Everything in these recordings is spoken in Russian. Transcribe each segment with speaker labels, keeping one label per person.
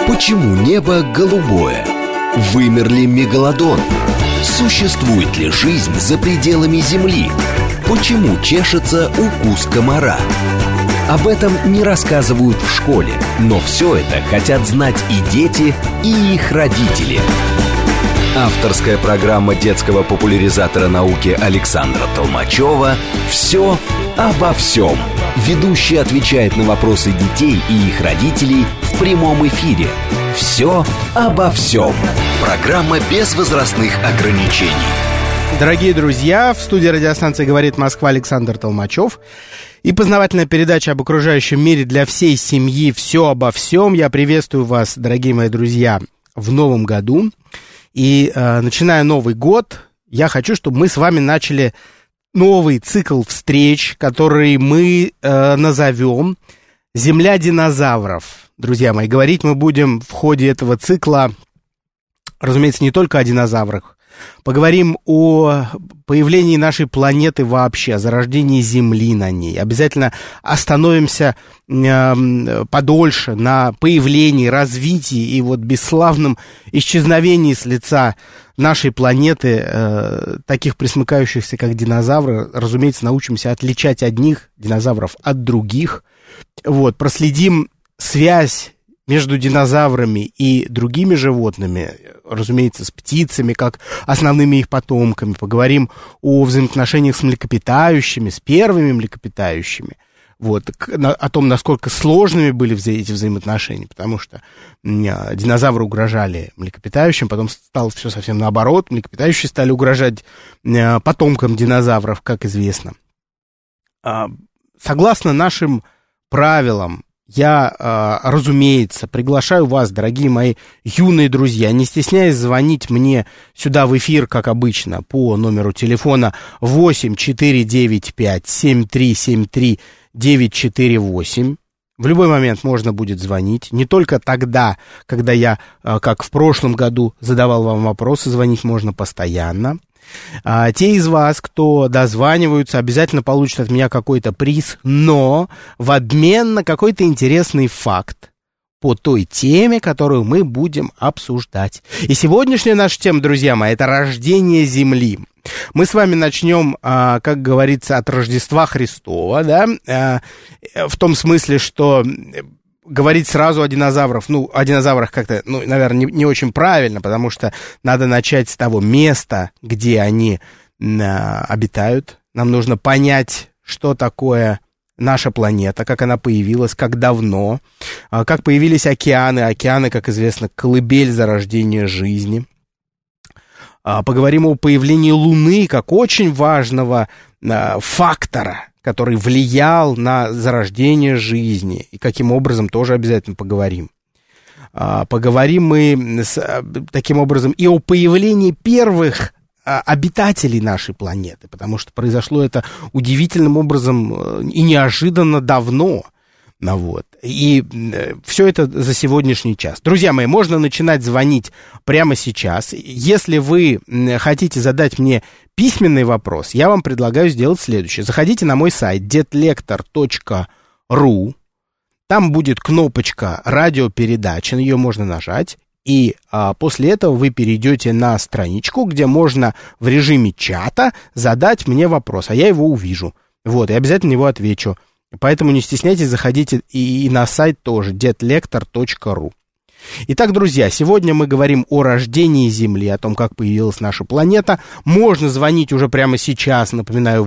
Speaker 1: Почему небо голубое? Вымер ли мегалодон? Существует ли жизнь за пределами Земли? Почему чешется укус комара? Об этом не рассказывают в школе, но все это хотят знать и дети, и их родители. Авторская программа детского популяризатора науки Александра Толмачева «Все обо всем». Ведущий отвечает на вопросы детей и их родителей в прямом эфире. «Все обо всем». Программа без возрастных ограничений.
Speaker 2: Дорогие друзья, в студии радиостанции «Говорит Москва» Александр Толмачев. И познавательная передача об окружающем мире для всей семьи «Все обо всем». Я приветствую вас, дорогие мои друзья, в новом году. И начиная Новый год, я хочу, чтобы мы с вами начали новый цикл встреч, который мы назовем «Земля динозавров». Друзья мои, говорить мы будем в ходе этого цикла, разумеется, не только о динозаврах. Поговорим о появлении нашей планеты вообще, о зарождении Земли на ней. Обязательно остановимся подольше на появлении, развитии и вот бесславном исчезновении с лица нашей планеты таких пресмыкающихся, как динозавры. Разумеется, научимся отличать одних динозавров от других. Вот, проследим связь между динозаврами и другими животными, разумеется, с птицами, как основными их потомками. Поговорим о взаимоотношениях с млекопитающими, с первыми млекопитающими. Вот, о том, насколько сложными были эти взаимоотношения, потому что динозавры угрожали млекопитающим, потом стало все совсем наоборот. Млекопитающие стали угрожать потомкам динозавров, как известно. Согласно нашим правилам, я, разумеется, приглашаю вас, дорогие мои юные друзья, не стесняясь звонить мне сюда в эфир, как обычно, по номеру телефона 8-495-7373-948. В любой момент можно будет звонить, не только тогда, когда я, как в прошлом году, задавал вам вопросы, звонить можно постоянно. Те из вас, кто дозваниваются, обязательно получат от меня какой-то приз, но в обмен на какой-то интересный факт по той теме, которую мы будем обсуждать. И сегодняшняя наша тема, друзья мои, это рождение Земли. Мы с вами начнем, как говорится, от Рождества Христова, да, в том смысле, что говорить сразу о динозаврах как-то, наверное, не очень правильно, потому что надо начать с того места, где они обитают. Нам нужно понять, что такое наша планета, как она появилась, как давно, как появились океаны. Океаны, как известно, колыбель зарождения жизни. Поговорим о появлении Луны как очень важного фактора, который влиял на зарождение жизни, и каким образом тоже обязательно поговорим. Поговорим мы таким образом и о появлении первых обитателей нашей планеты, потому что произошло это удивительным образом и неожиданно давно. Вот. И все это за сегодняшний час. Друзья мои, можно начинать звонить прямо сейчас. Если вы хотите задать мне письменный вопрос, я вам предлагаю сделать следующее. Заходите на мой сайт detlektor.ru. Там будет кнопочка «Радиопередача», на нее можно нажать. И после этого вы перейдете на страничку, где можно в режиме чата задать мне вопрос, а я его увижу. Вот, и обязательно его отвечу. Поэтому не стесняйтесь, заходите и на сайт тоже, detlektor.ru. Итак, друзья, сегодня мы говорим о рождении Земли, о том, как появилась наша планета. Можно звонить уже прямо сейчас, напоминаю,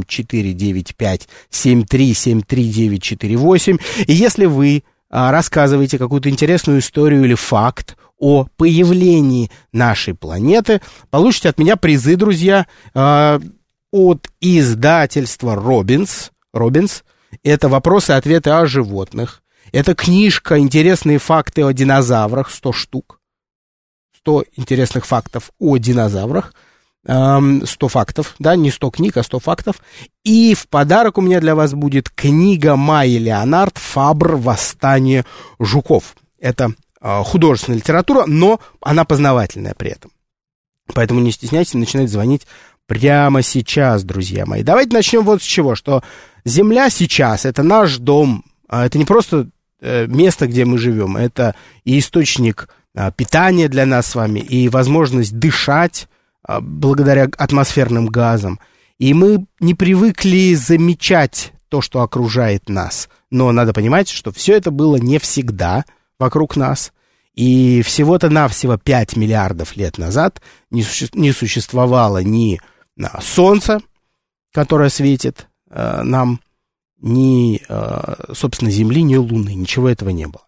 Speaker 2: 8-495-7373-948. И если вы рассказываете какую-то интересную историю или факт о появлении нашей планеты, получите от меня призы, друзья, от издательства «Робинс». Это вопросы и ответы о животных. Это книжка «Интересные факты о динозаврах», 100 штук. 100 интересных фактов о динозаврах. 100 фактов, да, не 100 книг, а 100 фактов. И в подарок у меня для вас будет книга Майи Леонард «Фабр. Восстание жуков». Это художественная литература, но она познавательная при этом. Поэтому не стесняйтесь начинать звонить прямо сейчас, друзья мои. Давайте начнем вот с чего, что Земля сейчас — это наш дом. Это не просто место, где мы живем, это и источник питания для нас с вами, и возможность дышать благодаря атмосферным газам. И мы не привыкли замечать то, что окружает нас. Но надо понимать, что все это было не всегда вокруг нас. И всего-то навсего 5 миллиардов лет назад не существовало ни Солнца, которое светит нам, ни, собственно, Земли, ни Луны. Ничего этого не было.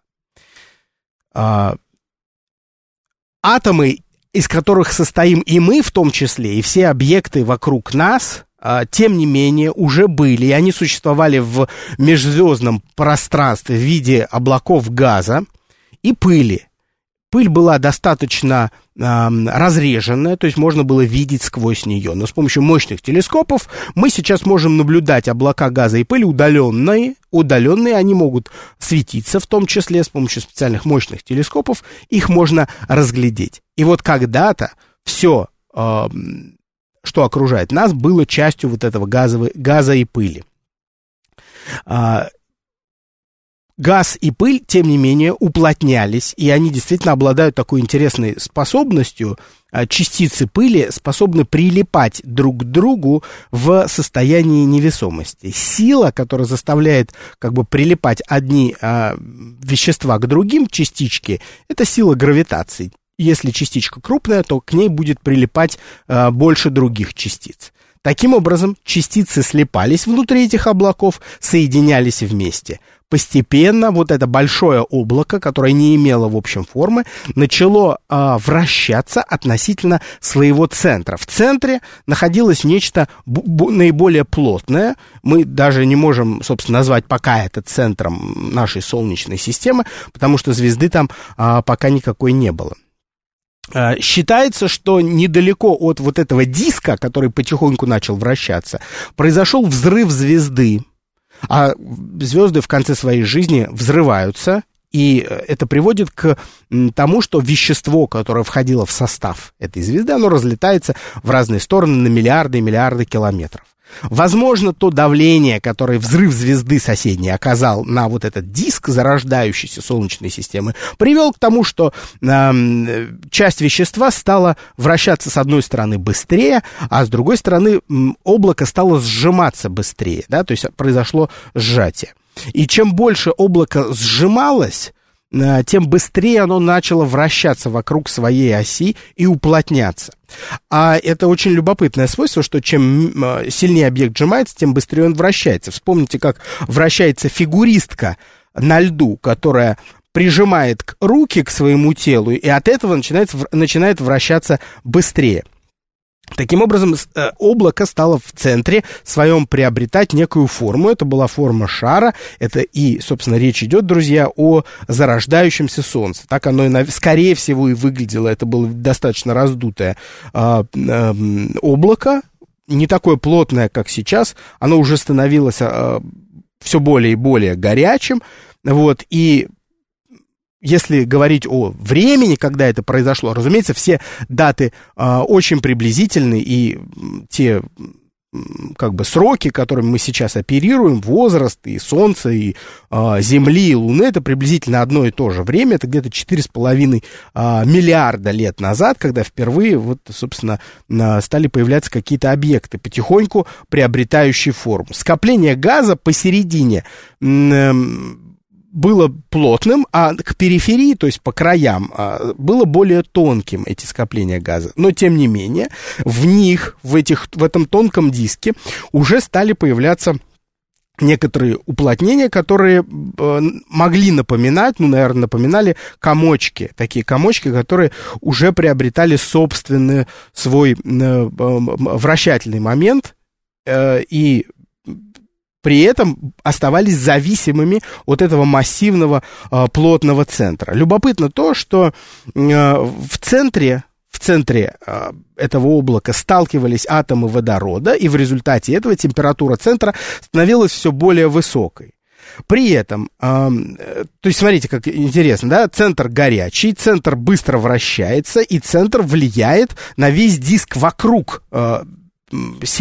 Speaker 2: Атомы, из которых состоим и мы в том числе, и все объекты вокруг нас, тем не менее, уже были, и они существовали в межзвездном пространстве в виде облаков газа и пыли. Пыль была достаточно разреженная, то есть можно было видеть сквозь нее. Но с помощью мощных телескопов мы сейчас можем наблюдать облака газа и пыли удаленные, они могут светиться, в том числе с помощью специальных мощных телескопов, их можно разглядеть. И вот когда-то все, что окружает нас, было частью вот этого газа и пыли. Газ и пыль, тем не менее, уплотнялись, и они действительно обладают такой интересной способностью. Частицы пыли способны прилипать друг к другу в состоянии невесомости. Сила, которая заставляет как бы прилипать одни вещества к другим, частички, это сила гравитации. Если частичка крупная, то к ней будет прилипать больше других частиц. Таким образом, частицы слипались внутри этих облаков, соединялись вместе. Постепенно вот это большое облако, которое не имело, в общем, формы, начало вращаться относительно своего центра. В центре находилось нечто наиболее плотное. Мы даже не можем, собственно, назвать пока это центром нашей Солнечной системы, потому что звезды там пока никакой не было. Считается, что недалеко от вот этого диска, который потихоньку начал вращаться, произошел взрыв звезды. А звезды в конце своей жизни взрываются, и это приводит к тому, что вещество, которое входило в состав этой звезды, оно разлетается в разные стороны на миллиарды и миллиарды километров. Возможно, то давление, которое взрыв звезды соседней оказал на вот этот диск зарождающейся Солнечной системы, привел к тому, что часть вещества стала вращаться с одной стороны быстрее, а с другой стороны облако стало сжиматься быстрее, да, то есть произошло сжатие. И чем больше облако сжималось, тем быстрее оно начало вращаться вокруг своей оси и уплотняться. А это очень любопытное свойство, что чем сильнее объект сжимается, тем быстрее он вращается. Вспомните, как вращается фигуристка на льду, которая прижимает руки к своему телу, и от этого начинает вращаться быстрее. Таким образом, облако стало в центре своем приобретать некую форму. Это была форма шара. Это и, собственно, речь идет, друзья, о зарождающемся Солнце. Так оно, скорее всего, и выглядело. Это было достаточно раздутое облако, не такое плотное, как сейчас. Оно уже становилось все более и более горячим. Вот, и если говорить о времени, когда это произошло, разумеется, все даты очень приблизительны, и те как бы сроки, которыми мы сейчас оперируем, возраст и Солнца, и Земли, и Луны, это приблизительно одно и то же время, это где-то 4,5 миллиарда лет назад, когда впервые, вот, собственно, стали появляться какие-то объекты, потихоньку приобретающие форму. Скопление газа посередине было плотным, а к периферии, то есть по краям, было более тонким эти скопления газа. Но, тем не менее, в них, в этом тонком диске уже стали появляться некоторые уплотнения, которые могли напоминать, напоминали комочки. Такие комочки, которые уже приобретали собственный свой вращательный момент и при этом оставались зависимыми от этого массивного плотного центра. Любопытно то, что в центре этого облака сталкивались атомы водорода, и в результате этого температура центра становилась все более высокой. При этом, то есть смотрите, как интересно, да, центр горячий, центр быстро вращается, и центр влияет на весь диск вокруг себя.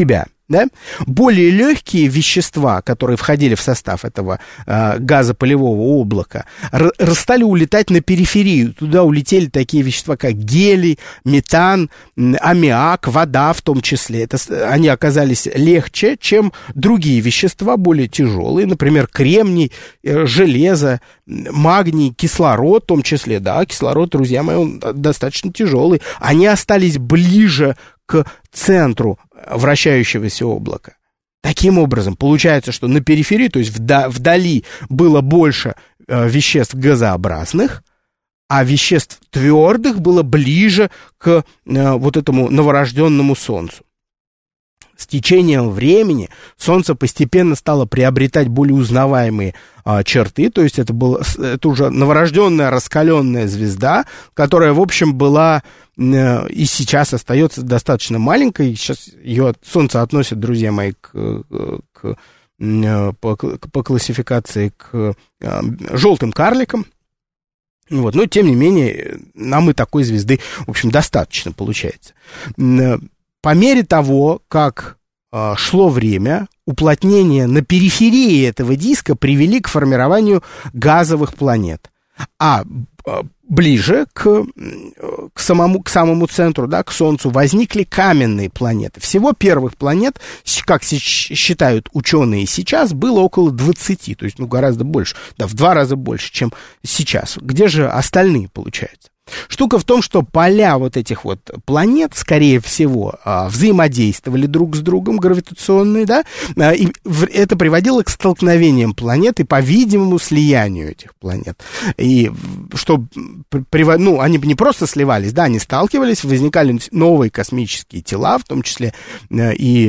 Speaker 2: Да? Более легкие вещества, которые входили в состав этого газопылевого облака, стали улетать на периферию. Туда улетели такие вещества, как гелий, метан, аммиак, вода в том числе. Они оказались легче, чем другие вещества, более тяжелые, например, кремний, железо, магний, кислород в том числе. Да, кислород, друзья мои, он достаточно тяжелый. Они остались ближе к центру вращающегося облака. Таким образом, получается, что на периферии, то есть вдали, было больше веществ газообразных, а веществ твердых было ближе к вот этому новорожденному Солнцу. С течением времени Солнце постепенно стало приобретать более узнаваемые черты, то есть это уже новорожденная раскаленная звезда, которая, в общем, была и сейчас остается достаточно маленькой. Сейчас ее Солнце относят, друзья мои, по классификации к желтым карликам. Вот. Но, тем не менее, нам и такой звезды, в общем, достаточно получается. По мере того, как шло время, уплотнения на периферии этого диска привели к формированию газовых планет. А ближе к самому центру, да, к Солнцу, возникли каменные планеты. Всего первых планет, как считают ученые сейчас, было около 20, то есть гораздо больше, да, в 2 раза больше, чем сейчас. Где же остальные, получается? Штука в том, что поля вот этих вот планет, скорее всего, взаимодействовали друг с другом, гравитационные, да, и это приводило к столкновениям планет и, по-видимому, слиянию этих планет. И что, они не просто сливались, да, они сталкивались, возникали новые космические тела, в том числе и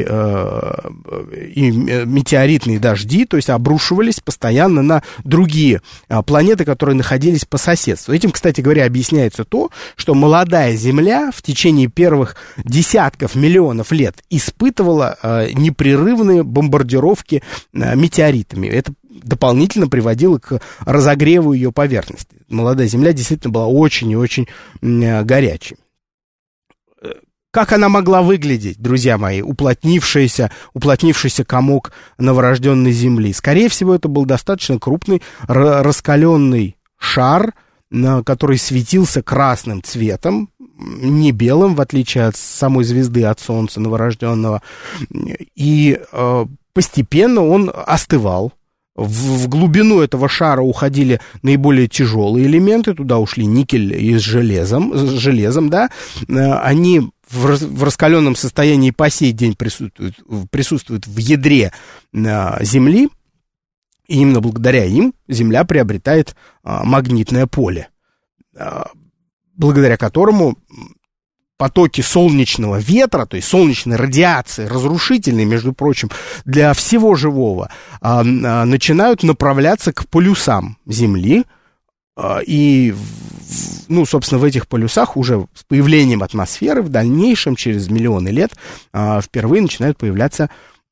Speaker 2: метеоритные дожди, то есть обрушивались постоянно на другие планеты, которые находились по соседству. Этим, кстати говоря, объясняется то, что молодая Земля в течение первых десятков миллионов лет испытывала непрерывные бомбардировки метеоритами. Это дополнительно приводило к разогреву ее поверхности. Молодая Земля действительно была очень и очень горячей. Как она могла выглядеть, друзья мои, уплотнившийся комок новорожденной Земли? Скорее всего, это был достаточно крупный раскаленный шар, который светился красным цветом, не белым, в отличие от самой звезды, от Солнца новорожденного. И постепенно он остывал. В глубину этого шара уходили наиболее тяжелые элементы, туда ушли никель с железом, да. Они в раскаленном состоянии по сей день присутствуют в ядре Земли. И именно благодаря им Земля приобретает магнитное поле, благодаря которому потоки солнечного ветра, то есть солнечной радиации, разрушительной, между прочим, для всего живого, начинают направляться к полюсам Земли. И, собственно, в этих полюсах уже с появлением атмосферы в дальнейшем, через миллионы лет, впервые начинают появляться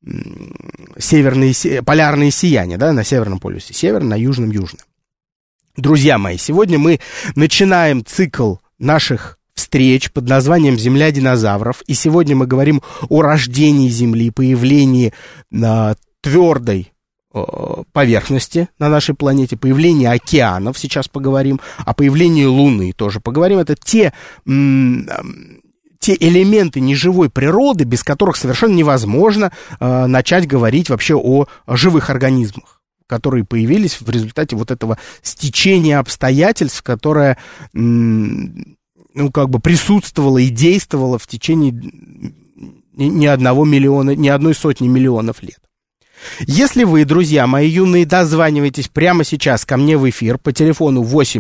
Speaker 2: полярные сияния, да, на Северном полюсе северном, на Южном южном. Друзья мои, сегодня мы начинаем цикл наших встреч под названием «Земля динозавров», и сегодня мы говорим о рождении Земли, появлении твердой поверхности на нашей планете, появлении океанов, сейчас поговорим, о появлении Луны тоже поговорим. Это те элементы неживой природы, без которых совершенно невозможно начать говорить вообще о живых организмах, которые появились в результате вот этого стечения обстоятельств, которое присутствовало и действовало в течение ни одной сотни миллионов лет. Если вы, друзья мои юные, дозваниваетесь прямо сейчас ко мне в эфир по телефону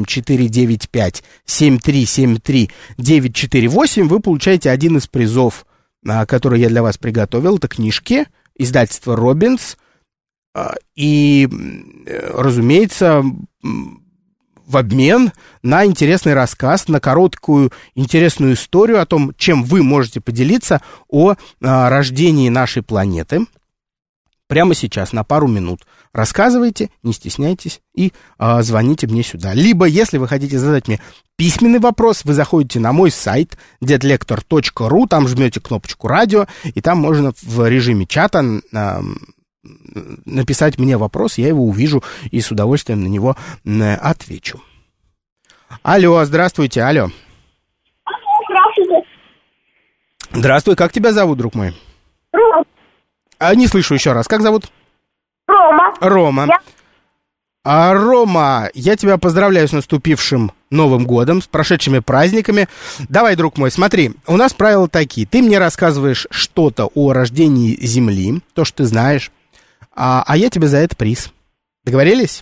Speaker 2: 8495-7373-948, вы получаете один из призов, который я для вас приготовил. Это книжки издательства «Робинс». И, разумеется, в обмен на интересный рассказ, на короткую интересную историю о том, чем вы можете поделиться о рождении нашей планеты. Прямо сейчас, на пару минут, рассказывайте, не стесняйтесь и звоните мне сюда. Либо, если вы хотите задать мне письменный вопрос, вы заходите на мой сайт deadlector.ru, там жмете кнопочку «Радио», и там можно в режиме чата написать мне вопрос, я его увижу и с удовольствием на него отвечу. Алло, здравствуйте, алло.
Speaker 3: Здравствуйте.
Speaker 2: Здравствуй, как тебя зовут, друг мой?
Speaker 3: Рома.
Speaker 2: Не слышу еще раз, как зовут?
Speaker 3: Рома.
Speaker 2: Рома. Рома, я тебя поздравляю с наступившим Новым годом, с прошедшими праздниками. Давай, друг мой, смотри, у нас правила такие. Ты мне рассказываешь что-то о рождении Земли, то, что ты знаешь, а я тебе за это приз. Договорились?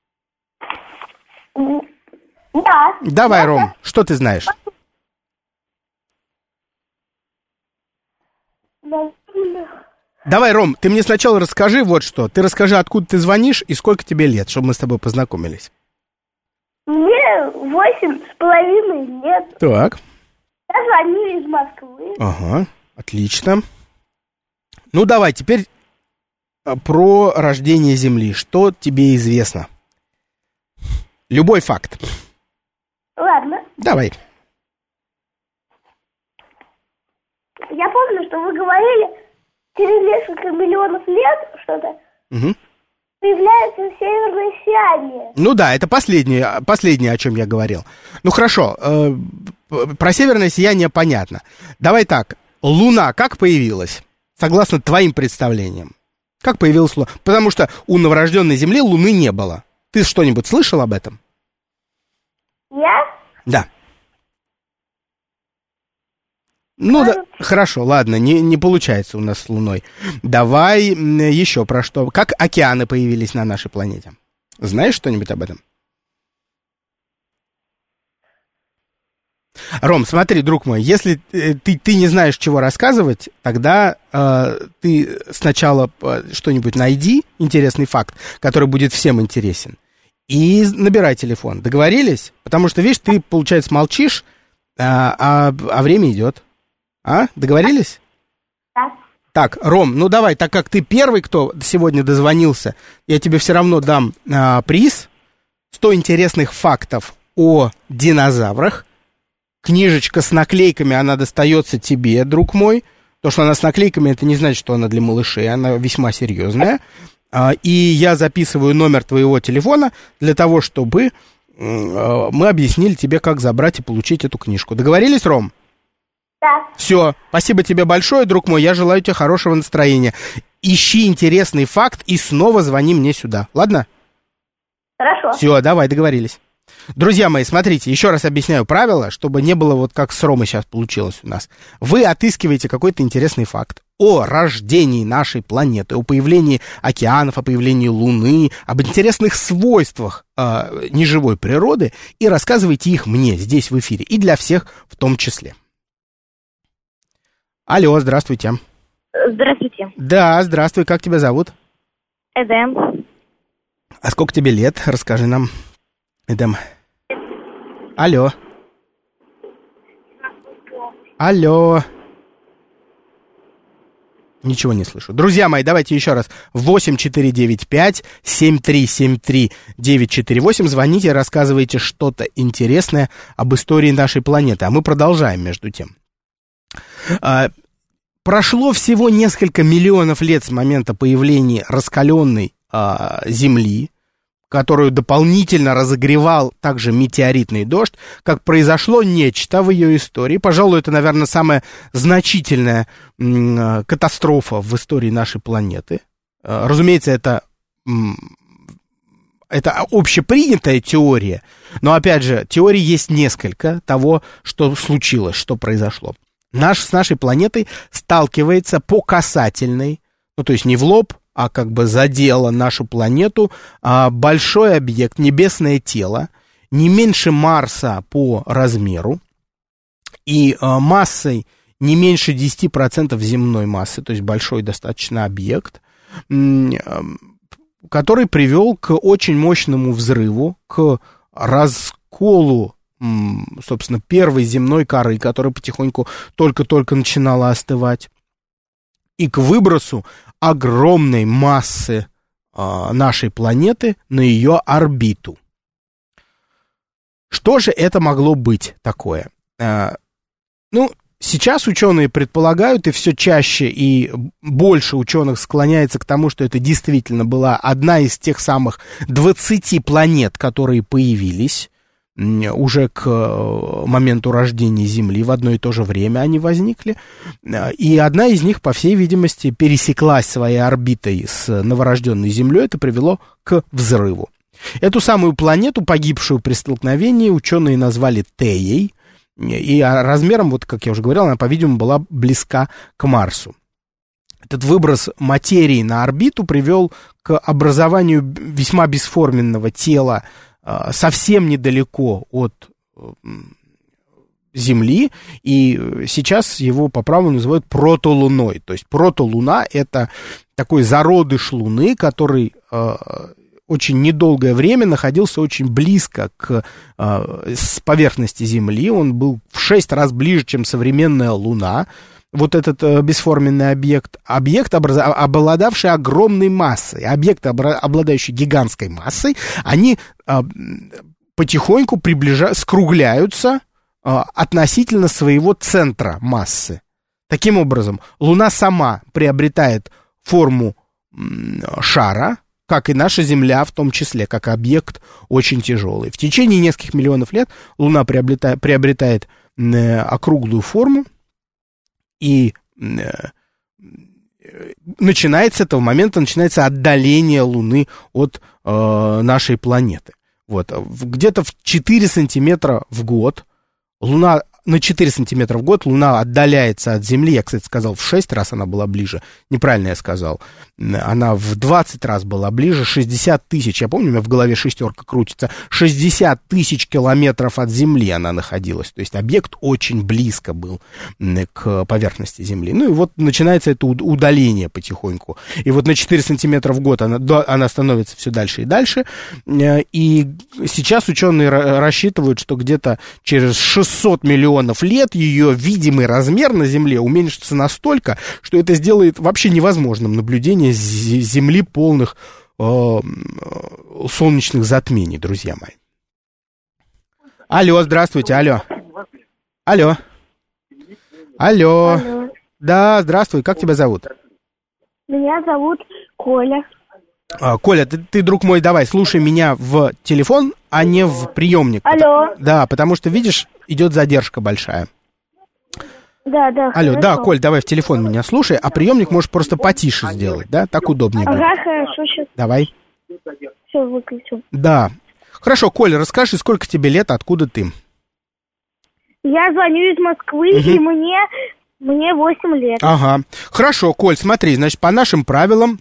Speaker 3: Да.
Speaker 2: Давай, Ром, что ты знаешь? Давай, Ром, ты мне сначала расскажи вот что. Ты расскажи, откуда ты звонишь и сколько тебе лет, чтобы мы с тобой познакомились.
Speaker 3: Мне 8,5 лет.
Speaker 2: Так.
Speaker 3: Я звоню из Москвы.
Speaker 2: Ага, отлично. Ну, давай, теперь про рождение Земли. Что тебе известно? Любой факт.
Speaker 3: Ладно.
Speaker 2: Давай.
Speaker 3: Я помню, что вы говорили, через несколько миллионов лет что-то появляется северное сияние.
Speaker 2: Ну да, это последнее, о чем я говорил. Ну хорошо, про северное сияние понятно. Давай так, Луна как появилась, согласно твоим представлениям? Как появилась Луна? Потому что у новорожденной Земли Луны не было. Ты что-нибудь слышал об этом?
Speaker 3: Я?
Speaker 2: Да. Ну да, хорошо, ладно, не получается у нас с Луной. Давай еще про что. Как океаны появились на нашей планете? Знаешь что-нибудь об этом? Ром, смотри, друг мой, если ты не знаешь, чего рассказывать, тогда ты сначала что-нибудь найди, интересный факт, который будет всем интересен, и набирай телефон. Договорились? Потому что, видишь, ты, получается, молчишь, а время идет. Договорились?
Speaker 3: Да.
Speaker 2: Так, Ром, ну давай, так как ты первый, кто сегодня дозвонился, я тебе все равно дам приз. 100 интересных фактов о динозаврах. Книжечка с наклейками, она достается тебе, друг мой. То, что она с наклейками, это не значит, что она для малышей, она весьма серьезная. И я записываю номер твоего телефона для того, чтобы мы объяснили тебе, как забрать и получить эту книжку. Договорились, Ром?
Speaker 3: Да.
Speaker 2: Все, спасибо тебе большое, друг мой, я желаю тебе хорошего настроения. Ищи интересный факт и снова звони мне сюда, ладно?
Speaker 3: Хорошо.
Speaker 2: Все, давай, договорились. Друзья мои, смотрите, еще раз объясняю правила, чтобы не было вот как с Ромой сейчас получилось у нас. Вы отыскиваете какой-то интересный факт о рождении нашей планеты, о появлении океанов, о появлении Луны, об интересных свойствах неживой природы и рассказывайте их мне здесь в эфире и для всех в том числе. Алло, здравствуйте.
Speaker 3: Здравствуйте.
Speaker 2: Да, здравствуй, как тебя зовут?
Speaker 3: Эдем.
Speaker 2: А сколько тебе лет? Расскажи нам, Эдем. Алло. Алло. Ничего не слышу. Друзья мои, давайте еще раз. 8495-7373-948. Звоните, рассказывайте что-то интересное об истории нашей планеты. А мы продолжаем между тем. Прошло всего несколько миллионов лет с момента появления раскаленной Земли, которую дополнительно разогревал также метеоритный дождь, как произошло нечто в ее истории. Пожалуй, это, наверное, самая значительная катастрофа в истории нашей планеты. Разумеется, это общепринятая теория, но, опять же, теорий есть несколько того, что случилось, что произошло. С нашей планетой сталкивается по касательной, ну, то есть не в лоб, а как бы задело нашу планету, большой объект, небесное тело, не меньше Марса по размеру и массой не меньше 10% земной массы, то есть большой достаточно объект, который привел к очень мощному взрыву, к расколу, собственно, первой земной коры, которая потихоньку только-только начинала остывать, и к выбросу огромной массы нашей планеты на ее орбиту. Что же это могло быть такое? Сейчас ученые предполагают, и все чаще и больше ученых склоняется к тому, что это действительно была одна из тех самых 20 планет, которые появились уже к моменту рождения Земли, в одно и то же время они возникли, и одна из них, по всей видимости, пересеклась своей орбитой с новорожденной Землей, это привело к взрыву. Эту самую планету, погибшую при столкновении, ученые назвали Теей, и размером, вот как я уже говорил, она, по-видимому, была близка к Марсу. Этот выброс материи на орбиту привел к образованию весьма бесформенного тела совсем недалеко от Земли, и сейчас его по праву называют протолуной. То есть протолуна — это такой зародыш Луны, который очень недолгое время находился очень близко с поверхности Земли. Он был в 6 раз ближе, чем современная Луна. Вот этот бесформенный объект, обладавший огромной массой, объекты, обладающие гигантской массой, они потихоньку скругляются относительно своего центра массы. Таким образом, Луна сама приобретает форму шара, как и наша Земля, в том числе, как объект очень тяжелый. В течение нескольких миллионов лет Луна приобретает округлую форму, и с этого момента начинается отдаление Луны от нашей планеты. Вот. Где-то в 4 сантиметра в год на 4 сантиметра в год Луна отдаляется от Земли. Я, кстати, сказал, в 6 раз она была ближе. Неправильно я сказал. Она в 20 раз была ближе. 60 тысяч, я помню, у меня в голове шестерка крутится. 60 тысяч километров от Земли она находилась. То есть объект очень близко был к поверхности Земли. Ну и вот начинается это удаление потихоньку. И вот на 4 сантиметра в год она становится все дальше и дальше. И сейчас ученые рассчитывают, что где-то через 600 миллионов лет ее видимый размер на Земле уменьшится настолько, что это сделает вообще невозможным наблюдение Земли полных солнечных затмений, друзья мои. Алло, здравствуйте, алло. Да, здравствуй, как тебя зовут?
Speaker 3: Меня зовут Коля.
Speaker 2: Коля, ты, друг мой, давай, слушай меня в телефон, а не в приемник.
Speaker 3: Алло.
Speaker 2: Да, потому что, видишь, идет задержка большая.
Speaker 3: Да.
Speaker 2: Алло,
Speaker 3: хорошо.
Speaker 2: да, Коль, давай в телефон меня слушай, а приемник можешь просто потише сделать, да? Так удобнее будет.
Speaker 3: Ага, хорошо, сейчас.
Speaker 2: Давай.
Speaker 3: Все, выключу.
Speaker 2: Да. Хорошо, Коля, расскажи, сколько тебе лет, откуда ты?
Speaker 3: Я звоню из Москвы, и мне 8 лет.
Speaker 2: Ага. Хорошо, Коль, смотри, значит, по нашим правилам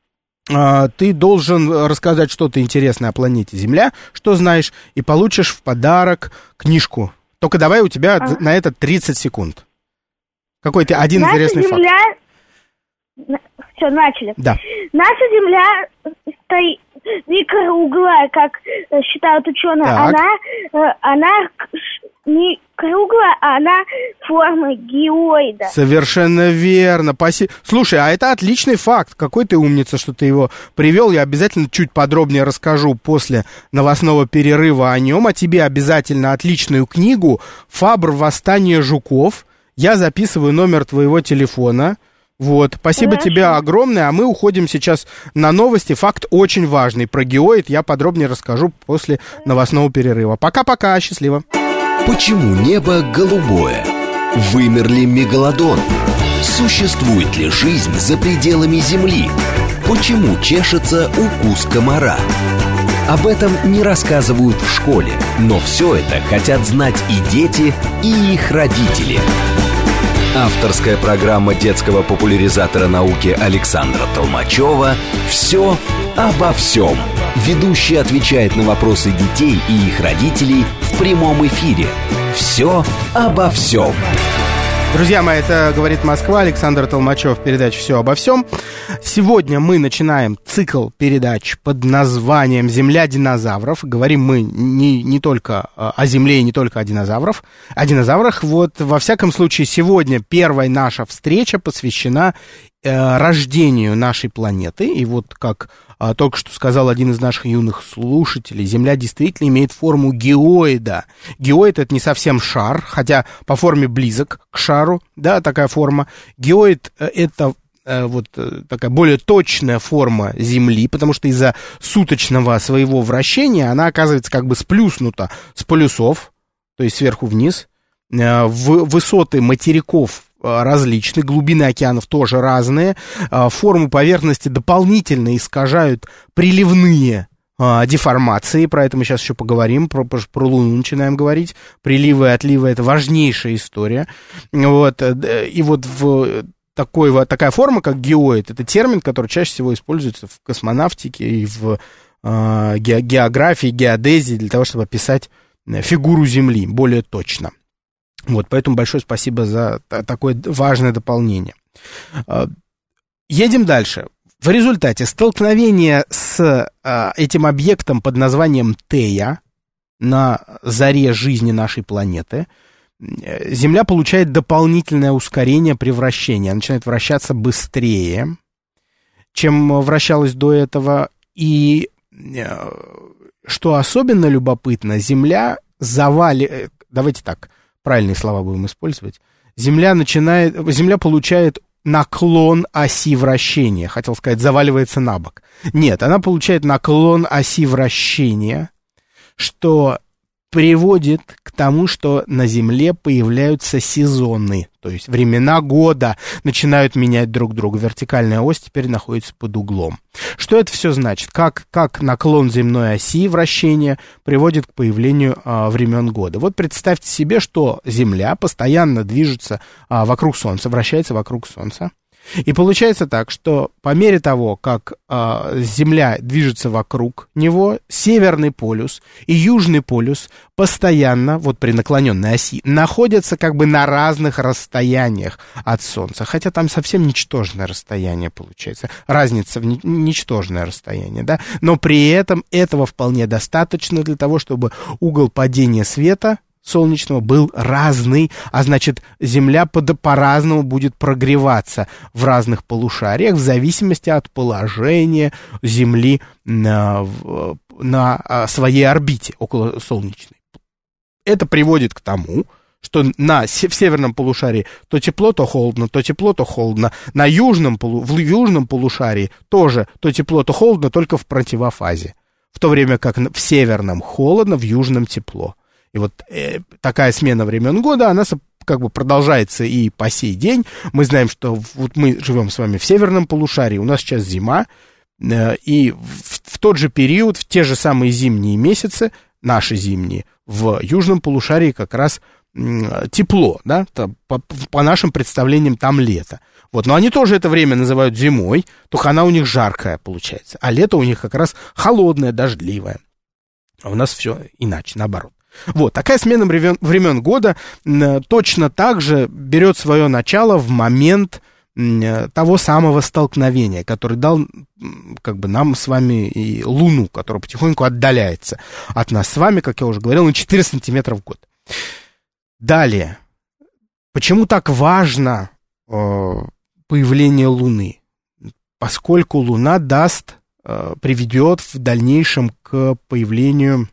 Speaker 2: ты должен рассказать что-то интересное о планете Земля, что знаешь, и получишь в подарок книжку. Только давай у тебя на это 30 секунд. Какой-то один
Speaker 3: Наша
Speaker 2: интересный
Speaker 3: Земля...
Speaker 2: факт.
Speaker 3: Все, начали.
Speaker 2: Да.
Speaker 3: Наша Земля стоит не круглая, как считают ученые.
Speaker 2: Так.
Speaker 3: Она не круглая, а она формы геоида.
Speaker 2: Совершенно верно. Слушай, а это отличный факт. Какой ты умница, что ты его привел. Я обязательно чуть подробнее расскажу после новостного перерыва о нем. А тебе обязательно отличную книгу «Фабр. Восстание жуков». Я записываю номер твоего телефона. Вот, спасибо тебе огромное, а мы уходим сейчас на новости. Факт очень важный про геоид, я подробнее расскажу после новостного перерыва. Пока-пока, счастливо.
Speaker 1: Почему небо голубое? Вымер ли мегалодон? Существует ли жизнь за пределами Земли? Почему чешется укус комара? Об этом не рассказывают в школе, но все это хотят знать и дети, и их родители. Авторская программа детского популяризатора науки Александра Толмачева «Все обо всем». Ведущий отвечает на вопросы детей и их родителей в прямом эфире. «Все обо всем».
Speaker 2: Друзья мои, это «Говорит Москва», Александр Толмачев, передача «Все обо всем». Сегодня мы начинаем цикл передач под названием «Земля динозавров». Говорим мы не только о Земле и не только о динозаврах. Вот, во всяком случае, сегодня первая наша встреча посвящена рождению нашей планеты, и вот как только что сказал один из наших юных слушателей, Земля действительно имеет форму геоида. Геоид — это не совсем шар, хотя по форме близок к шару, да, такая форма. Геоид — это вот такая более точная форма Земли, потому что из-за суточного своего вращения она оказывается как бы сплюснута с полюсов, то есть сверху вниз. Высоты материков различны, глубины океанов тоже разные, форму поверхности дополнительно искажают приливные деформации, про это мы сейчас еще поговорим, про Луну начинаем говорить, приливы и отливы — это важнейшая история, вот, и вот такая форма, как геоид, это термин, который чаще всего используется в космонавтике и в географии, геодезии, для того, чтобы описать фигуру Земли более точно. Вот, поэтому большое спасибо за такое важное дополнение. Едем дальше. В результате столкновения с этим объектом под названием Тея на заре жизни нашей планеты Земля получает дополнительное ускорение при вращении. Она начинает вращаться быстрее, чем вращалась до этого. И, что особенно любопытно, Земля заваливает... Давайте так, правильные слова будем использовать. Земля получает наклон оси вращения. Хотел сказать, заваливается на бок. Нет, она получает наклон оси вращения, что приводит к тому, что на Земле появляются сезоны, то есть времена года начинают менять друг друга. Вертикальная ось теперь находится под углом. Что это все значит? Как наклон земной оси вращения приводит к появлению времен года? Вот представьте себе, что Земля постоянно движется вокруг Солнца, вращается вокруг Солнца. И получается так, что по мере того, как Земля движется вокруг него, Северный полюс и Южный полюс постоянно, вот при наклоненной оси, находятся как бы на разных расстояниях от Солнца. Хотя там совсем ничтожное расстояние получается. Разница в ничтожное расстояние, да? Но при этом этого вполне достаточно для того, чтобы угол падения света солнечного был разный, а значит, Земля по-разному будет прогреваться в разных полушариях в зависимости от положения Земли на своей орбите околосолнечной. Это приводит к тому, что в северном полушарии то тепло, то холодно, то тепло, то холодно. В южном полушарии тоже то тепло, то холодно, только в противофазе. В то время как в северном холодно, в южном тепло. И вот такая смена времен года, она как бы продолжается и по сей день. Мы знаем, что вот мы живем с вами в северном полушарии, у нас сейчас зима, и в тот же период, в те же самые зимние месяцы, наши зимние, в южном полушарии как раз тепло, да, по нашим представлениям там лето. Вот, но они тоже это время называют зимой, только она у них жаркая получается, а лето у них как раз холодное, дождливое. А у нас все иначе, наоборот. Вот, такая смена времен года точно так же берет свое начало в момент того самого столкновения, который дал как бы нам с вами и Луну, которая потихоньку отдаляется от нас с вами, как я уже говорил, на 4 сантиметра в год. Далее, почему так важно появление Луны? Поскольку Луна приведет в дальнейшем к появлению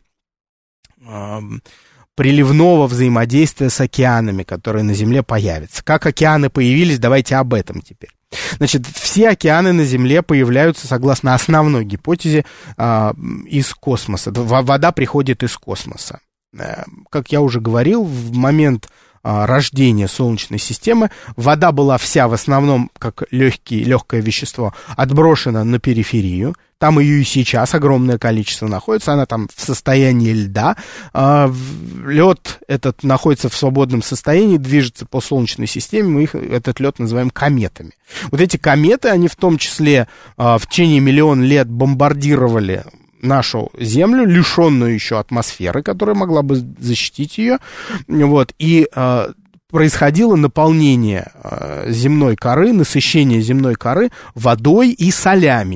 Speaker 2: приливного взаимодействия с океанами, которые на Земле появятся. Как океаны появились, давайте об этом теперь. Значит, все океаны на Земле появляются, согласно основной гипотезе, из космоса. Вода приходит из космоса. Как я уже говорил, в момент рождения Солнечной системы вода была вся в основном, как легкое вещество, отброшена на периферию. Там ее и сейчас огромное количество находится, она там в состоянии льда. Лед этот находится в свободном состоянии, движется по Солнечной системе, мы этот лед называем кометами. Вот эти кометы, они в том числе в течение миллион лет бомбардировали нашу Землю, лишенную еще атмосферы, которая могла бы защитить ее, вот, и происходило наполнение земной коры, насыщение земной коры водой и солями.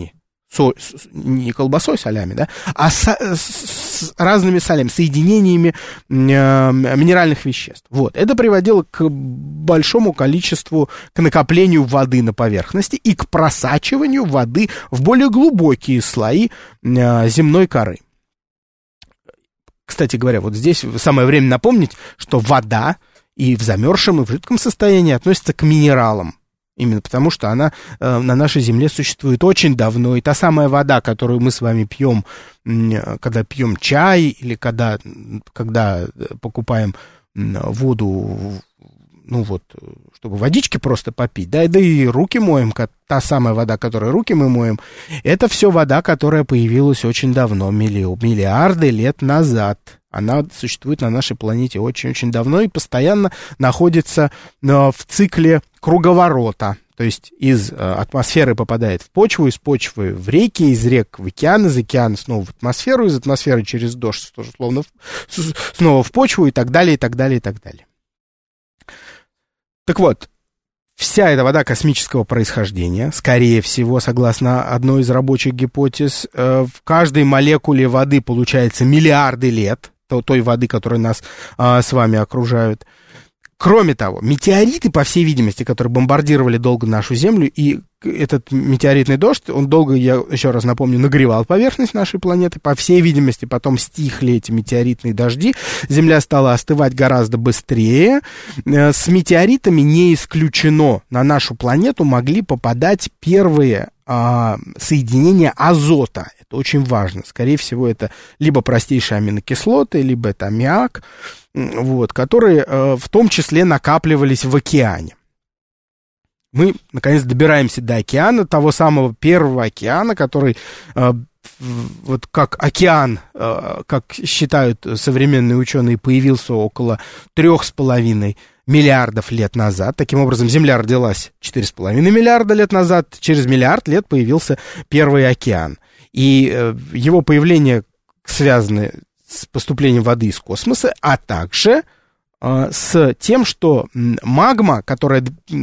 Speaker 2: не колбасой, солями, да, а с разными солями, соединениями минеральных веществ. Вот. Это приводило к большому количеству, к накоплению воды на поверхности и к просачиванию воды в более глубокие слои земной коры. Кстати говоря, вот здесь самое время напомнить, что вода и в замерзшем, и в жидком состоянии относится к минералам. Именно потому, что она на нашей Земле существует очень давно. И та самая вода, которую мы с вами пьем, когда пьем чай, или когда покупаем воду, ну вот, чтобы водички просто попить, да и руки моем, та самая вода, которой руки мы моем, это все вода, которая появилась очень давно, миллиарды лет назад. Она существует на нашей планете очень-очень давно и постоянно находится в цикле круговорота. То есть из атмосферы попадает в почву, из почвы в реки, из рек в океан, из океана снова в атмосферу, из атмосферы через дождь тоже снова в почву и так далее, и так далее, и так далее. Так вот, вся эта вода космического происхождения, скорее всего, согласно одной из рабочих гипотез, в каждой молекуле воды получается миллиарды лет, той воды, которая нас с вами окружают. Кроме того, метеориты, по всей видимости, которые бомбардировали долго нашу Землю, и этот метеоритный дождь, он долго, я еще раз напомню, нагревал поверхность нашей планеты, по всей видимости, потом стихли эти метеоритные дожди, Земля стала остывать гораздо быстрее. С метеоритами не исключено, на нашу планету могли попадать первые соединения азота. Это очень важно. Скорее всего, это либо простейшие аминокислоты, либо это аммиак, вот, которые в том числе накапливались в океане. Мы, наконец, добираемся до океана, того самого первого океана, который, вот как океан, как считают современные ученые, появился около 3,5 миллиардов лет назад. Таким образом, Земля родилась 4,5 миллиарда лет назад, через миллиард лет появился первый океан. И его появление связано с поступлением воды из космоса, а также с тем, что магма, которая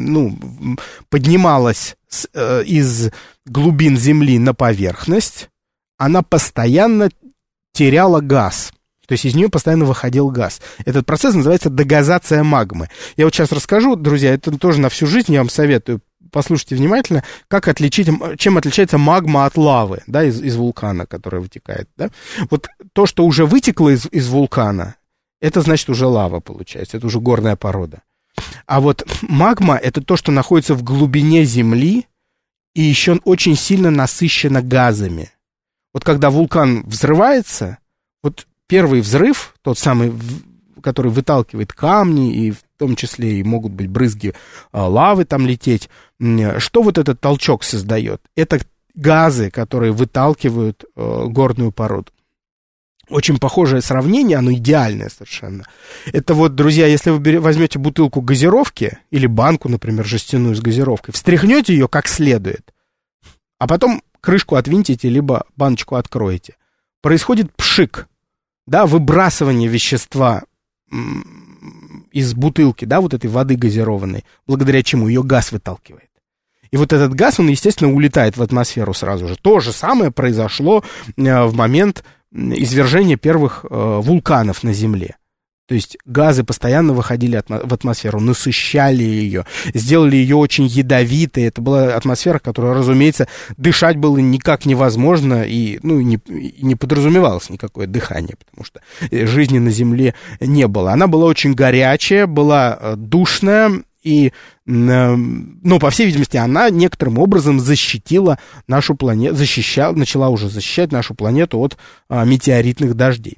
Speaker 2: поднималась из глубин Земли на поверхность, она постоянно теряла газ. То есть из нее постоянно выходил газ. Этот процесс называется дегазация магмы. Я вот сейчас расскажу, друзья, это тоже на всю жизнь, я вам советую. Послушайте внимательно, как отличить, чем отличается магма от лавы, да, из вулкана, которая вытекает, да. Вот то, что уже вытекло из вулкана, это значит уже лава, получается, это уже горная порода. А вот магма — это то, что находится в глубине Земли и еще очень сильно насыщено газами. Вот когда вулкан взрывается, вот первый взрыв, тот самый, который выталкивает камни, и в том числе и могут быть брызги лавы там лететь, что вот этот толчок создает? Это газы, которые выталкивают горную породу. Очень похожее сравнение, оно идеальное совершенно. Это вот, друзья, если вы возьмете бутылку газировки или банку, например, жестяную с газировкой, встряхнете ее как следует, а потом крышку отвинтите, либо баночку откроете. Происходит пшик, да, выбрасывание вещества из бутылки, да, вот этой воды газированной, благодаря чему ее газ выталкивает. И вот этот газ, он, естественно, улетает в атмосферу сразу же. То же самое произошло в момент извержения первых вулканов на Земле. То есть газы постоянно выходили в атмосферу, насыщали ее, сделали ее очень ядовитой. Это была атмосфера, которая, разумеется, дышать было никак невозможно, и не подразумевалось никакое дыхание, потому что жизни на Земле не было. Она была очень горячая, была душная, и, по всей видимости, она некоторым образом защитила нашу планету, начала уже защищать нашу планету от метеоритных дождей.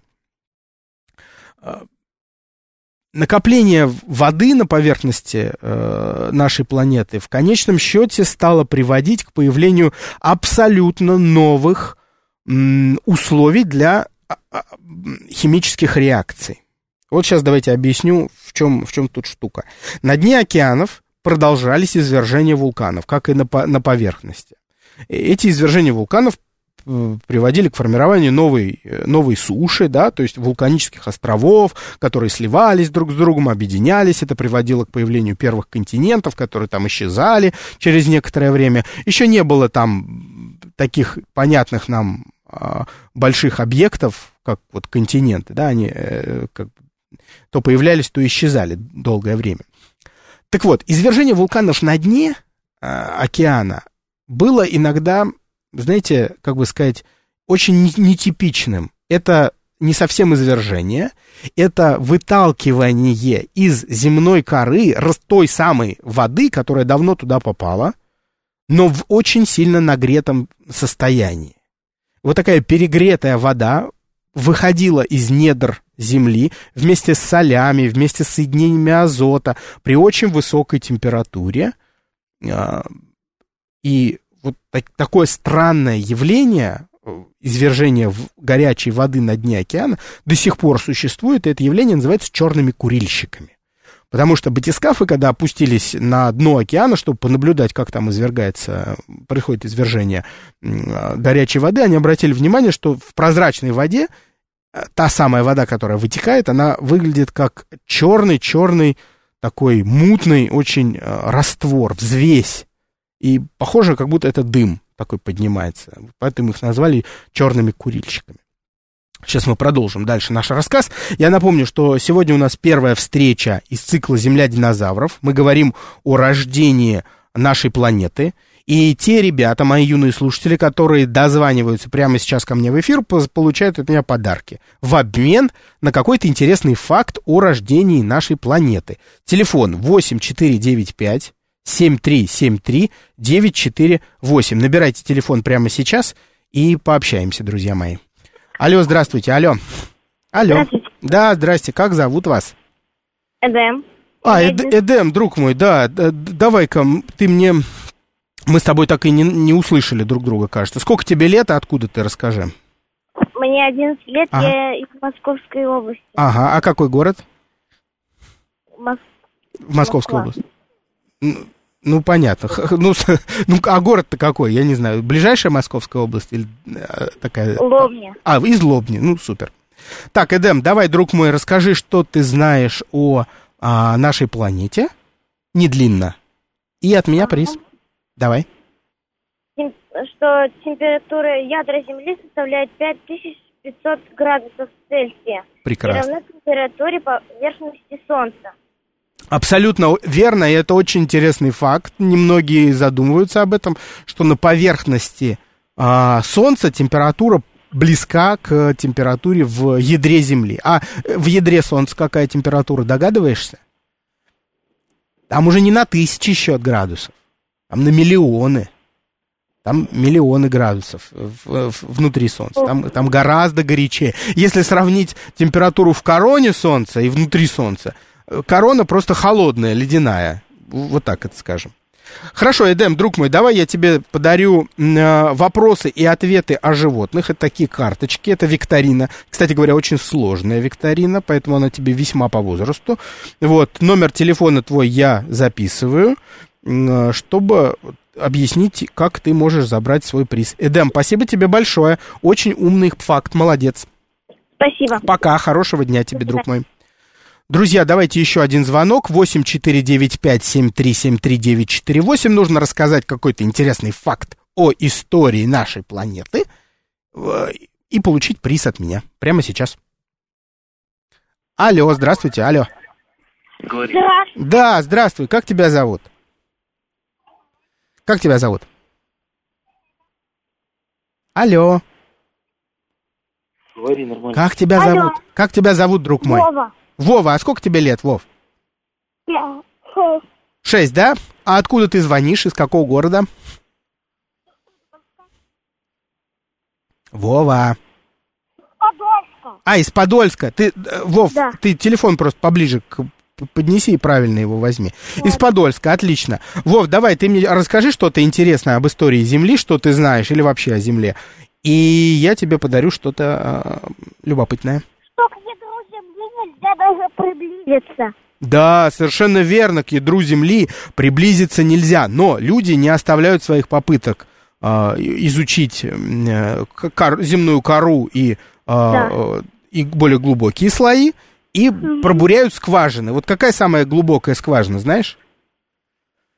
Speaker 2: Накопление воды на поверхности нашей планеты в конечном счете стало приводить к появлению абсолютно новых условий для химических реакций. Вот сейчас давайте объясню, в чем тут штука. На дне океанов продолжались извержения вулканов, как и на поверхности. Эти извержения вулканов приводили к формированию новой суши, да, то есть вулканических островов, которые сливались друг с другом, объединялись. Это приводило к появлению первых континентов, которые там исчезали через некоторое время. Еще не было там таких понятных нам больших объектов, как вот континенты, да, они то появлялись, то исчезали долгое время. Так вот, извержение вулканов на дне океана было иногда, знаете, как бы сказать, очень нетипичным. Это не совсем извержение, это выталкивание из земной коры той самой воды, которая давно туда попала, но в очень сильно нагретом состоянии. Вот такая перегретая вода выходила из недр земли вместе с солями, вместе с соединениями азота при очень высокой температуре. И вот такое странное явление, извержение горячей воды на дне океана, до сих пор существует, и это явление называется черными курильщиками. Потому что батискафы, когда опустились на дно океана, чтобы понаблюдать, как там происходит извержение горячей воды, они обратили внимание, что в прозрачной воде та самая вода, которая вытекает, она выглядит как черный такой мутный очень раствор, взвесь. И похоже, как будто это дым такой поднимается. Поэтому их назвали черными курильщиками. Сейчас мы продолжим дальше наш рассказ. Я напомню, что сегодня у нас первая встреча из цикла «Земля динозавров». Мы говорим о рождении нашей планеты. И те ребята, мои юные слушатели, которые дозваниваются прямо сейчас ко мне в эфир, получают от меня подарки в обмен на какой-то интересный факт о рождении нашей планеты. Телефон 8495-7373-948. Набирайте телефон прямо сейчас и пообщаемся, друзья мои. Алло, здравствуйте, алло.
Speaker 3: Здравствуйте.
Speaker 2: Да, здрасте, как зовут вас?
Speaker 3: Эдем.
Speaker 2: Эдем, друг мой, да, давай-ка ты мне... Мы с тобой так и не услышали друг друга, кажется. Сколько тебе лет, а откуда ты, расскажи?
Speaker 3: Мне 11 лет, ага. Я из Московской области.
Speaker 2: Ага, а какой город? В Московской
Speaker 3: Москва.
Speaker 2: области. Ну, понятно. А город-то какой? Я не знаю. Ближайшая Московская область или такая?
Speaker 3: Лобня.
Speaker 2: Из Лобни. Ну, супер. Так, Эдем, давай, друг мой, расскажи, что ты знаешь о нашей планете. Не длинно. И от меня приз. Давай.
Speaker 3: Что температура ядра Земли составляет 5500 градусов Цельсия.
Speaker 2: Прекрасно.
Speaker 3: И равна температуре поверхности Солнца.
Speaker 2: Абсолютно верно, и это очень интересный факт. Немногие задумываются об этом, что на поверхности Солнца температура близка к температуре в ядре Земли. А в ядре Солнца какая температура, догадываешься? Там уже не на тысячи счет градусов, там на миллионы. Там миллионы градусов внутри Солнца. Там гораздо горячее. Если сравнить температуру в короне Солнца и внутри Солнца, корона просто холодная, ледяная. Вот так это скажем. Хорошо, Эдем, друг мой, давай я тебе подарю вопросы и ответы о животных. Это такие карточки, это викторина. Кстати говоря, очень сложная викторина, поэтому она тебе весьма по возрасту. Вот, номер телефона твой я записываю, чтобы объяснить, как ты можешь забрать свой приз. Эдем, спасибо тебе большое. Очень умный факт, молодец.
Speaker 3: Спасибо.
Speaker 2: Пока, хорошего дня тебе, друг мой. Друзья, давайте еще один звонок. 8495-7373-948. Нужно рассказать какой-то интересный факт о истории нашей планеты и получить приз от меня прямо сейчас. Алло, здравствуйте, алло.
Speaker 3: Здравствуйте.
Speaker 2: Да, здравствуй, как тебя зовут? Как тебя зовут? Алло.
Speaker 4: Говори нормально.
Speaker 2: Как тебя зовут? Как тебя зовут, друг мой?
Speaker 3: Вова.
Speaker 2: Вова, а сколько тебе лет, Вов? 6, да? А откуда ты звонишь? Из какого города? Вова.
Speaker 3: Подольска.
Speaker 2: Из Подольска. Ты, Вов,
Speaker 3: Да.
Speaker 2: ты телефон просто поближе поднеси и правильно его возьми. Из Подольска, отлично. Вов, давай, ты мне расскажи что-то интересное об истории Земли, что ты знаешь, или вообще о Земле. И я тебе подарю что-то любопытное.
Speaker 3: Что к ядру Земли нельзя даже приблизиться.
Speaker 2: Да, совершенно верно, к ядру Земли приблизиться нельзя, но люди не оставляют своих попыток изучить земную кору и более глубокие слои, и пробуряют скважины. Вот какая самая глубокая скважина, знаешь?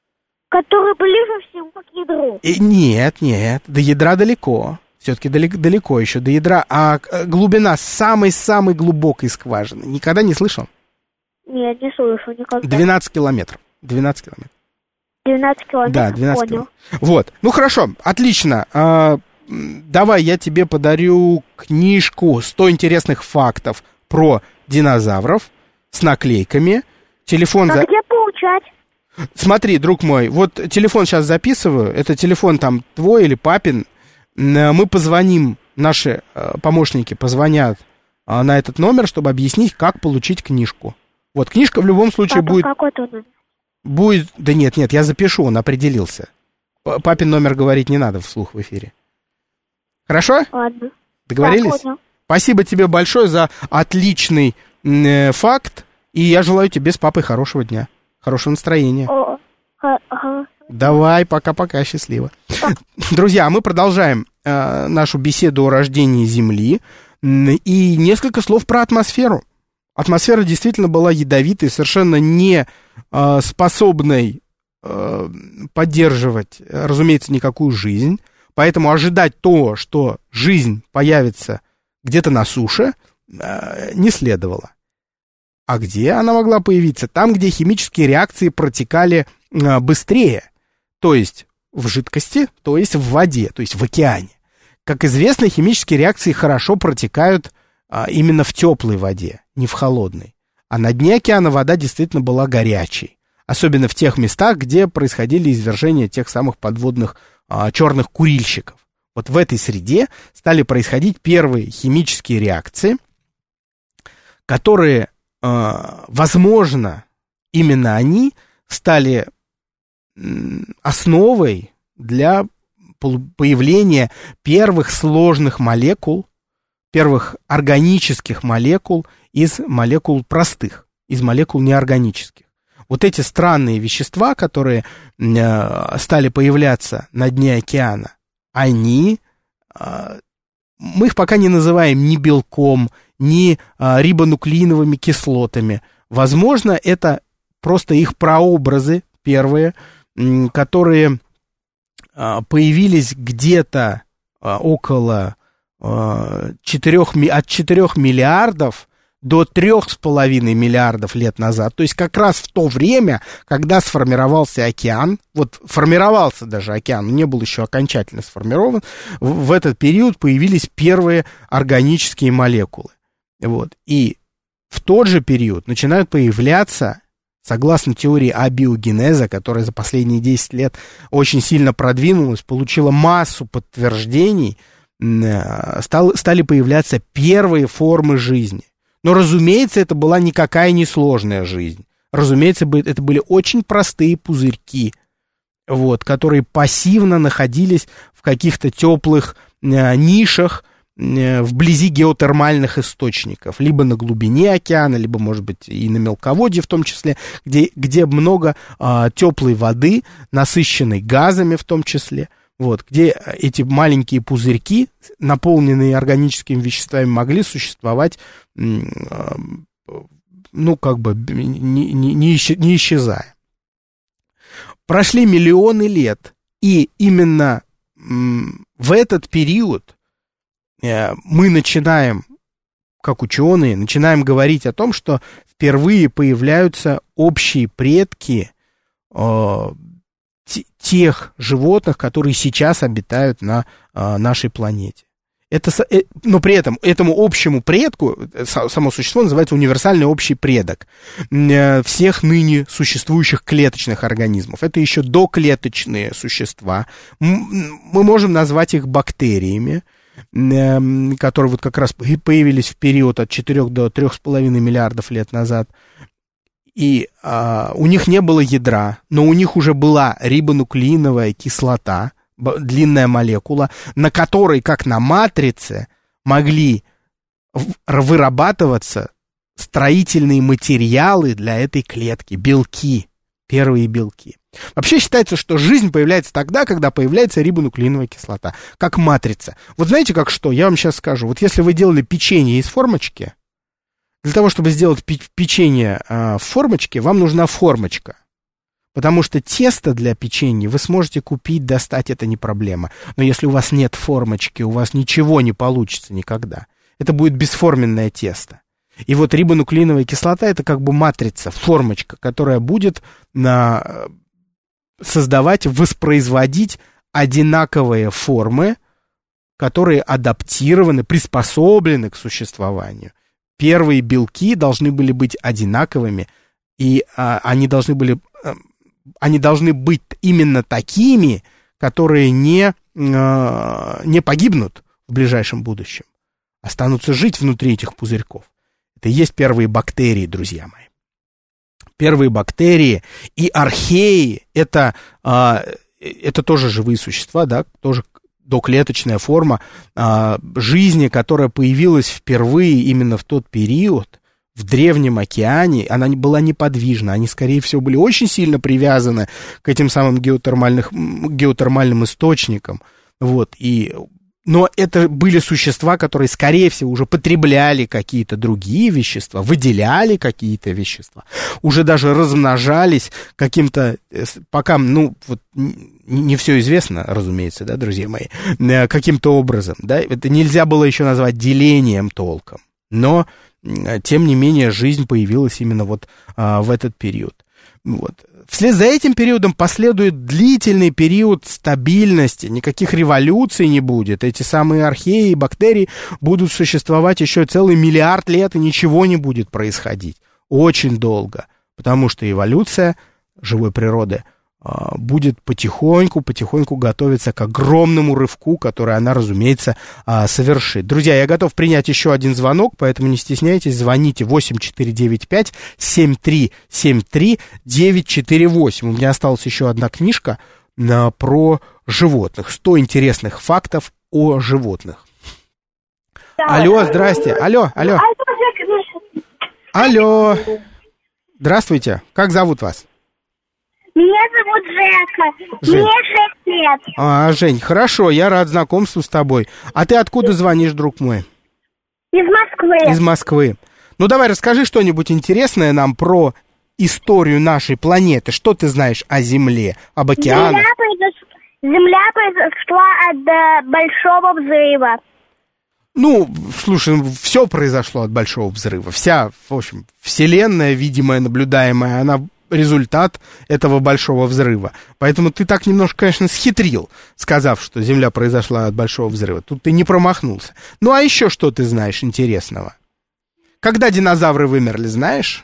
Speaker 3: Который ближе всего к ядру.
Speaker 2: Нет, до ядра далеко. Все-таки далеко еще до ядра. А глубина самой-самой глубокой скважины никогда не слышал?
Speaker 3: Нет, не слышу никогда.
Speaker 2: 12 километров. 12 километров.
Speaker 3: 12 километров,
Speaker 2: Да, 12
Speaker 3: понял.
Speaker 2: километров. Вот, ну хорошо, отлично. Давай я тебе подарю книжку 100 интересных фактов про динозавров с наклейками. Телефон...
Speaker 3: А где получать?
Speaker 2: Смотри, друг мой, вот телефон сейчас записываю. Это телефон там твой или папин. Мы позвоним, наши помощники позвонят на этот номер, чтобы объяснить, как получить книжку. Вот, книжка в любом случае
Speaker 3: Папа,
Speaker 2: будет...
Speaker 3: какой твой номер?
Speaker 2: Будет... Да нет, я запишу, он определился. Папин номер говорить не надо вслух в эфире. Хорошо?
Speaker 3: Ладно.
Speaker 2: Договорились?
Speaker 3: Да, понял.
Speaker 2: Спасибо тебе большое за отличный факт. И я желаю тебе с папой хорошего дня. Хорошего настроения.
Speaker 3: Ага.
Speaker 2: Давай, пока-пока, счастливо. Друзья, мы продолжаем нашу беседу о рождении Земли. И несколько слов про атмосферу. Атмосфера действительно была ядовитой, совершенно не способной поддерживать, разумеется, никакую жизнь. Поэтому ожидать то, что жизнь появится где-то на суше, не следовало. А где она могла появиться? Там, где химические реакции протекали быстрее. То есть в жидкости, то есть в воде, то есть в океане. Как известно, химические реакции хорошо протекают именно в теплой воде, не в холодной. А на дне океана вода действительно была горячей. Особенно в тех местах, где происходили извержения тех самых подводных черных курильщиков. Вот в этой среде стали происходить первые химические реакции, которые, возможно, именно они стали основой для появления первых сложных молекул, первых органических молекул из молекул простых, из молекул неорганических. Вот эти странные вещества, которые стали появляться на дне океана, они, мы их пока не называем ни белком, ни рибонуклеиновыми кислотами. Возможно, это просто их прообразы первые, которые появились где-то около от 4 миллиардов до 3,5 миллиардов лет назад. То есть как раз в то время, когда сформировался океан, вот формировался даже океан, не был еще окончательно сформирован, в этот период появились первые органические молекулы. Вот. И в тот же период начинают появляться, согласно теории абиогенеза, которая за последние 10 лет очень сильно продвинулась, получила массу подтверждений, стали появляться первые формы жизни. Но, разумеется, это была никакая не сложная жизнь. Разумеется, это были очень простые пузырьки, вот, которые пассивно находились в каких-то теплых нишах вблизи геотермальных источников, либо на глубине океана, либо, может быть, и на мелководье в том числе, где много теплой воды, насыщенной газами в том числе. Вот, где эти маленькие пузырьки, наполненные органическими веществами, могли существовать, ну, как бы, не исчезая. Прошли миллионы лет, и именно в этот период мы начинаем, как ученые, начинаем говорить о том, что впервые появляются общие предки тех животных, которые сейчас обитают на нашей планете. Но при этом этому общему предку, само существо называется универсальный общий предок всех ныне существующих клеточных организмов. Это еще доклеточные существа. Мы можем назвать их бактериями, которые вот как раз появились в период от 4 до 3,5 миллиардов лет назад. И у них не было ядра, но у них уже была рибонуклеиновая кислота, длинная молекула, на которой, как на матрице, могли вырабатываться строительные материалы для этой клетки, белки, первые белки. Вообще считается, что жизнь появляется тогда, когда появляется рибонуклеиновая кислота, как матрица. Вот знаете, как что? Я вам сейчас скажу. Вот если вы делали печенье из формочки, для того, чтобы сделать печенье в формочке, вам нужна формочка. Потому что тесто для печенья вы сможете купить, достать, это не проблема. Но если у вас нет формочки, у вас ничего не получится никогда. Это будет бесформенное тесто. И вот рибонуклеиновая кислота — это как бы матрица, формочка, которая будет создавать, воспроизводить одинаковые формы, которые адаптированы, приспособлены к существованию. Первые белки должны были быть одинаковыми, и они должны быть именно такими, которые не погибнут в ближайшем будущем, останутся жить внутри этих пузырьков. Это и есть первые бактерии, друзья мои. Первые бактерии и археи — это тоже живые существа, да, тоже доклеточная форма жизни, которая появилась впервые именно в тот период, в Древнем океане. Она была неподвижна, они, скорее всего, были очень сильно привязаны к этим самым геотермальным источникам. Вот, но это были существа, которые, скорее всего, уже потребляли какие-то другие вещества, выделяли какие-то вещества, уже даже размножались каким-то, пока, не все известно, разумеется, да, друзья мои, каким-то образом, да, это нельзя было еще назвать делением толком, но, тем не менее, жизнь появилась именно вот в этот период. Вот. Вслед за этим периодом последует длительный период стабильности, никаких революций не будет. Эти самые археи и бактерии будут существовать еще целый миллиард лет, и ничего не будет происходить. Очень долго, потому что эволюция живой природы будет потихоньку готовиться к огромному рывку, который она, разумеется, совершит. Друзья, я готов принять еще один звонок, поэтому не стесняйтесь, звоните 8495-7373-948. У меня осталась еще одна книжка про животных. 100 интересных фактов о животных. Да. Алло, здрасте. Алло. Алло. Здравствуйте. Как зовут вас?
Speaker 3: Меня зовут Жека.
Speaker 2: Жень.
Speaker 3: Мне 6 лет.
Speaker 2: Жень, хорошо, я рад знакомству с тобой. А ты откуда звонишь, друг мой?
Speaker 3: Из Москвы.
Speaker 2: Из Москвы. Ну, давай, расскажи что-нибудь интересное нам про историю нашей планеты. Что ты знаешь о Земле, об океанах?
Speaker 3: Земля произошла от Большого взрыва.
Speaker 2: Ну, слушай, все произошло от Большого взрыва. Вся, в общем, Вселенная, видимая, наблюдаемая, она результат этого Большого взрыва. Поэтому ты так немножко, конечно, схитрил, сказав, что Земля произошла от Большого взрыва. Тут ты не промахнулся. Ну, а еще что ты знаешь интересного? Когда динозавры вымерли, знаешь?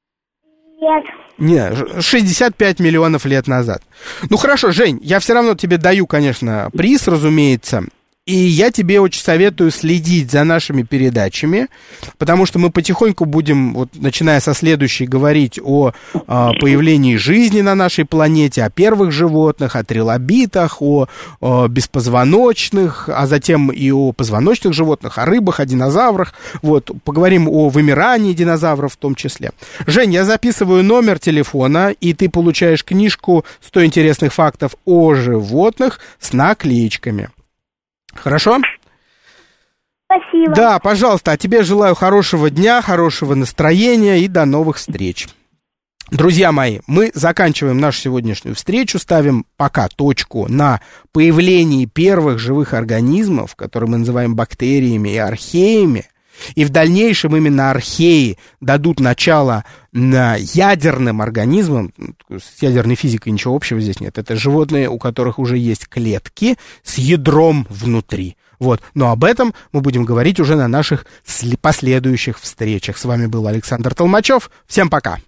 Speaker 2: Нет, 65 миллионов лет назад. Ну, хорошо, Жень, я все равно тебе даю, конечно, приз, разумеется. И я тебе очень советую следить за нашими передачами, потому что мы потихоньку будем, вот, начиная со следующей, говорить о появлении жизни на нашей планете, о первых животных, о трилобитах, о беспозвоночных, а затем и о позвоночных животных, о рыбах, о динозаврах. Вот, поговорим о вымирании динозавров в том числе. Жень, я записываю номер телефона, и ты получаешь книжку «100 интересных фактов о животных» с наклеечками. Хорошо?
Speaker 3: Спасибо.
Speaker 2: Да, пожалуйста, а тебе желаю хорошего дня, хорошего настроения и до новых встреч. Друзья мои, мы заканчиваем нашу сегодняшнюю встречу, ставим пока точку на появлении первых живых организмов, которые мы называем бактериями и археями. И в дальнейшем именно археи дадут начало ядерным организмам. С ядерной физикой ничего общего здесь нет. Это животные, у которых уже есть клетки с ядром внутри. Вот. Но об этом мы будем говорить уже на наших последующих встречах. С вами был Александр Толмачев. Всем пока.